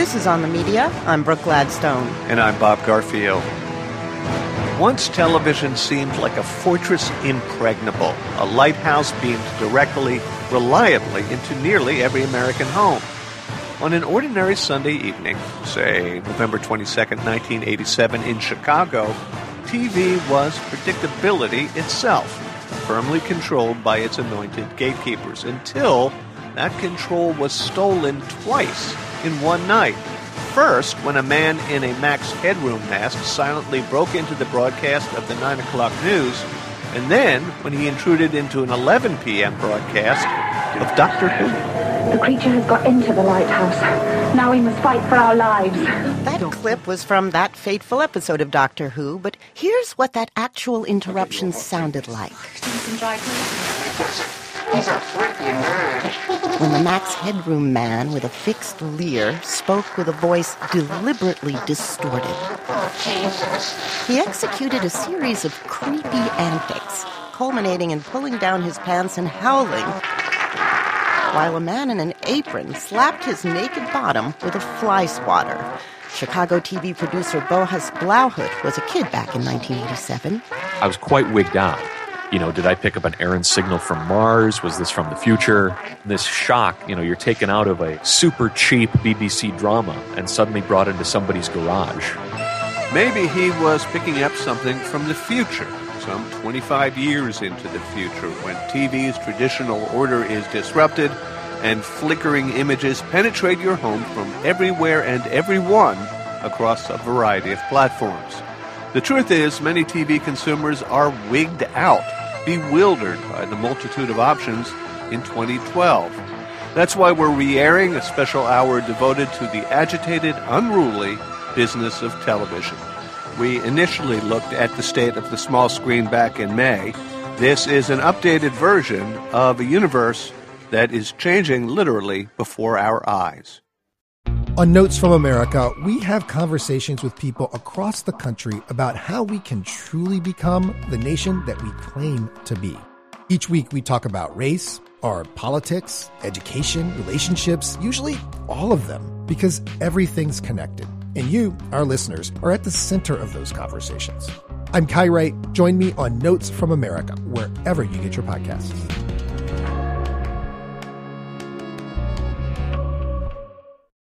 This is On the Media. I'm Brooke Gladstone. And I'm Bob Garfield. Once television seemed like a fortress impregnable, a lighthouse beamed directly, reliably into nearly every American home. On an ordinary Sunday evening, say November 22nd, 1987 in Chicago, TV was predictability itself, firmly controlled by its anointed gatekeepers, until that control was stolen twice in one night. First, when a man in a Max Headroom mask silently broke into the broadcast of the 9 o'clock news, and then when he intruded into an 11 p.m. broadcast of Doctor Who. The creature has got into the lighthouse. Now we must fight for our lives. That clip was from that fateful episode of Doctor Who, but here's what that actual interruption sounded like. He's a freaking nerd. When the Max Headroom man with a fixed leer spoke with a voice deliberately distorted. Oh, Jesus. He executed a series of creepy antics, culminating in pulling down his pants and howling, while a man in an apron slapped his naked bottom with a fly swatter. Chicago TV producer Bohus Blauhut was a kid back in 1987. I was quite wigged out. Did I pick up an errant signal from Mars? Was this from the future? This shock, you're taken out of a super cheap BBC drama and suddenly brought into somebody's garage. Maybe he was picking up something from the future, some 25 years into the future, when TV's traditional order is disrupted and flickering images penetrate your home from everywhere and everyone across a variety of platforms. The truth is, many TV consumers are wigged out, bewildered by the multitude of options in 2012. That's why we're re-airing a special hour devoted to the agitated, unruly business of television. We initially looked at the state of the small screen back in May. This is an updated version of a universe that is changing literally before our eyes. On Notes from America, we have conversations with people across the country about how we can truly become the nation that we claim to be. Each week we talk about race, our politics, education, relationships, usually all of them, because everything's connected. And you, our listeners, are at the center of those conversations. I'm Kai Wright. Join me on Notes from America, wherever you get your podcasts.